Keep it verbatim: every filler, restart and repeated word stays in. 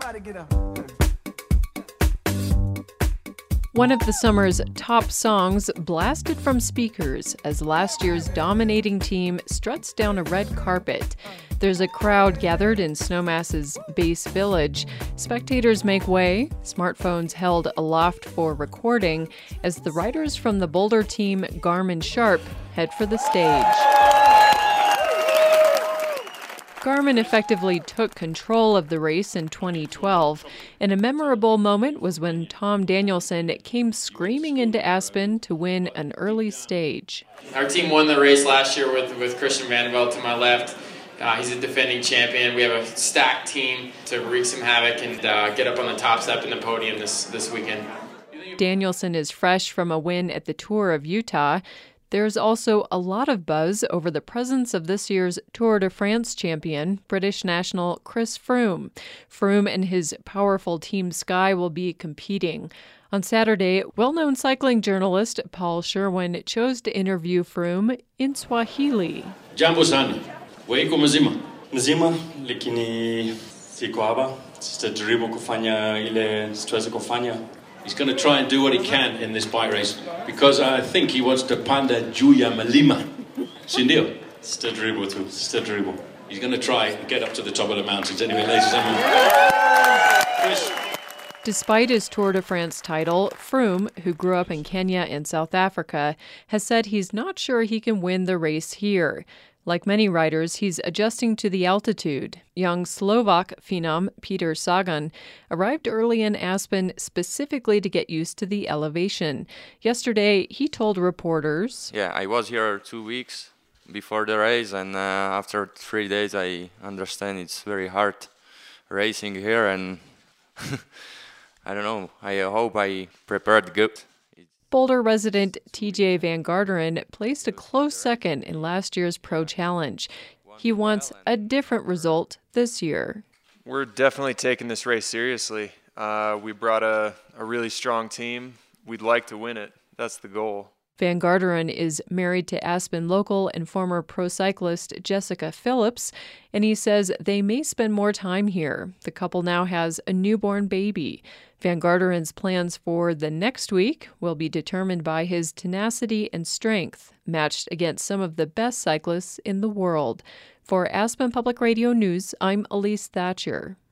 One of the summer's top songs blasted from speakers as last year's dominating team struts down a red carpet. There's a crowd gathered in Snowmass's base village. Spectators make way, smartphones held aloft for recording, as the riders from the Boulder team Garmin Sharp head for the stage. Garmin effectively took control of the race in twenty twelve, and a memorable moment was when Tom Danielson came screaming into Aspen to win an early stage. Our team won the race last year with, with Christian Vanderveld to my left. Uh, he's a defending champion. We have a stacked team to wreak some havoc and uh, get up on the top step in the podium this, this weekend. Danielson is fresh from a win at the Tour of Utah. There's also a lot of buzz over the presence of this year's Tour de France champion, British national Chris Froome. Froome and his powerful Team Sky will be competing. On Saturday, well-known cycling journalist Paul Sherwin chose to interview Froome in Swahili. Jambo sana, weiko mzima? Mzima, lakini siko hapa. Sitajaribu kufanya ile siwezi kufanya. He's going to try and do what he can in this bike race because I think he wants to panda juu ya milima. Sindio? Sitajaribu tu, sitajaribu. He's going to try and get up to the top of the mountains. Anyway, ladies and gentlemen, Chris. Despite his Tour de France title, Froome, who grew up in Kenya and South Africa, has said he's not sure he can win the race here. Like many riders, he's adjusting to the altitude. Young Slovak phenom Peter Sagan arrived early in Aspen specifically to get used to the elevation. Yesterday, he told reporters, Yeah, I was here two weeks before the race, and uh, after three days, I understand it's very hard racing here, and I don't know, I hope I prepared good. Boulder resident T J Van Garderen placed a close second in last year's Pro Challenge. He wants a different result this year. We're definitely taking this race seriously. Uh, we brought a, a really strong team. We'd like to win it. That's the goal. Van Garderen is married to Aspen local and former pro cyclist Jessica Phillips, and he says they may spend more time here. The couple now has a newborn baby. Van Garderen's plans for the next week will be determined by his tenacity and strength, matched against some of the best cyclists in the world. For Aspen Public Radio News, I'm Elise Thatcher.